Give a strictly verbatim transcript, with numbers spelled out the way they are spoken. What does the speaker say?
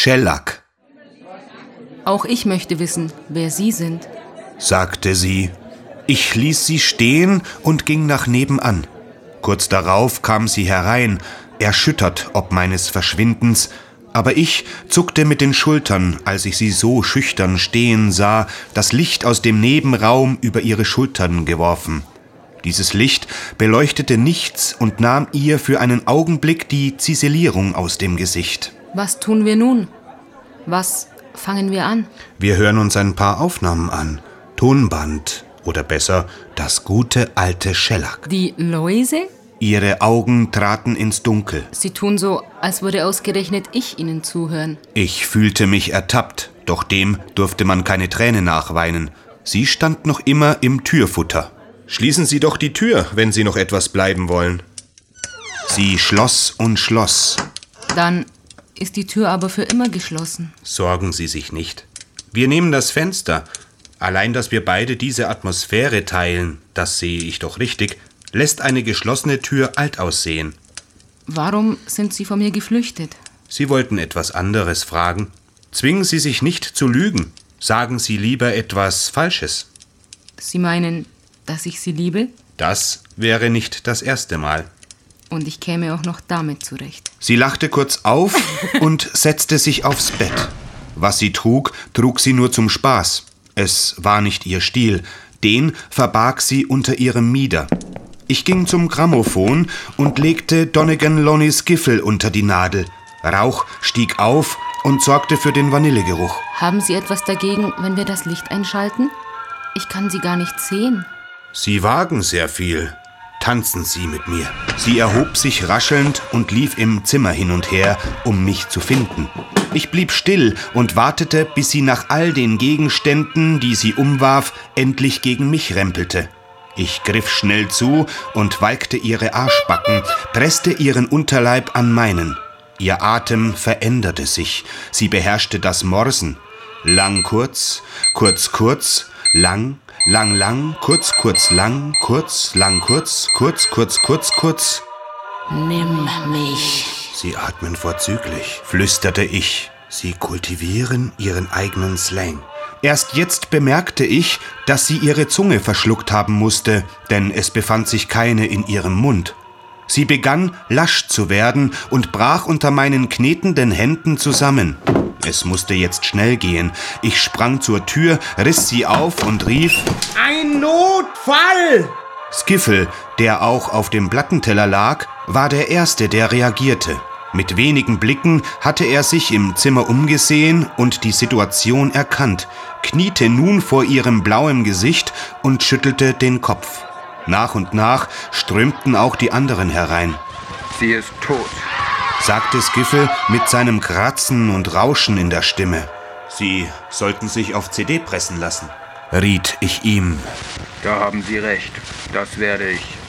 Schellack. Auch ich möchte wissen, wer Sie sind, sagte sie. Ich ließ sie stehen und ging nach nebenan. Kurz darauf kam sie herein, erschüttert ob meines Verschwindens, aber ich zuckte mit den Schultern, als ich sie so schüchtern stehen sah, das Licht aus dem Nebenraum über ihre Schultern geworfen. Dieses Licht beleuchtete nichts und nahm ihr für einen Augenblick die Ziselierung aus dem Gesicht. Was tun wir nun? Was fangen wir an? Wir hören uns ein paar Aufnahmen an. Tonband oder besser das gute alte Schellack. Die Läuse? Ihre Augen traten ins Dunkel. Sie tun so, als würde ausgerechnet ich Ihnen zuhören. Ich fühlte mich ertappt, doch dem durfte man keine Träne nachweinen. Sie stand noch immer im Türfutter. Schließen Sie doch die Tür, wenn Sie noch etwas bleiben wollen. Sie schloss und schloss. Dann ist die Tür aber für immer geschlossen. Sorgen Sie sich nicht. Wir nehmen das Fenster. Allein, dass wir beide diese Atmosphäre teilen, das sehe ich doch richtig, lässt eine geschlossene Tür alt aussehen. Warum sind Sie vor mir geflüchtet? Sie wollten etwas anderes fragen. Zwingen Sie sich nicht zu lügen. Sagen Sie lieber etwas Falsches. Sie meinen, dass ich Sie liebe? Das wäre nicht das erste Mal. Und ich käme auch noch damit zurecht. Sie lachte kurz auf und setzte sich aufs Bett. Was sie trug, trug sie nur zum Spaß. Es war nicht ihr Stil. Den verbarg sie unter ihrem Mieder. Ich ging zum Grammophon und legte Donegan Lonneys Giffel unter die Nadel. Rauch stieg auf und sorgte für den Vanillegeruch. Haben Sie etwas dagegen, wenn wir das Licht einschalten? Ich kann Sie gar nicht sehen. Sie wagen sehr viel. Tanzen Sie mit mir. Sie erhob sich raschelnd und lief im Zimmer hin und her, um mich zu finden. Ich blieb still und wartete, bis sie nach all den Gegenständen, die sie umwarf, endlich gegen mich rempelte. Ich griff schnell zu und walkte ihre Arschbacken, presste ihren Unterleib an meinen. Ihr Atem veränderte sich. Sie beherrschte das Morsen. Lang, kurz, kurz, kurz, lang, lang, lang, kurz, kurz, lang, kurz, lang, kurz, kurz, kurz, kurz, kurz. Nimm mich. Sie atmen vorzüglich, flüsterte ich. Sie kultivieren ihren eigenen Slang. Erst jetzt bemerkte ich, dass sie ihre Zunge verschluckt haben musste, denn es befand sich keine in ihrem Mund. Sie begann lasch zu werden und brach unter meinen knetenden Händen zusammen. Es musste jetzt schnell gehen. Ich sprang zur Tür, riss sie auf und rief: Ein Notfall! Skiffel, der auch auf dem Plattenteller lag, war der Erste, der reagierte. Mit wenigen Blicken hatte er sich im Zimmer umgesehen und die Situation erkannt, kniete nun vor ihrem blauen Gesicht und schüttelte den Kopf. Nach und nach strömten auch die anderen herein. Sie ist tot, sagte Skiffel mit seinem Kratzen und Rauschen in der Stimme. Sie sollten sich auf C D pressen lassen, riet ich ihm. Da haben Sie recht, das werde ich.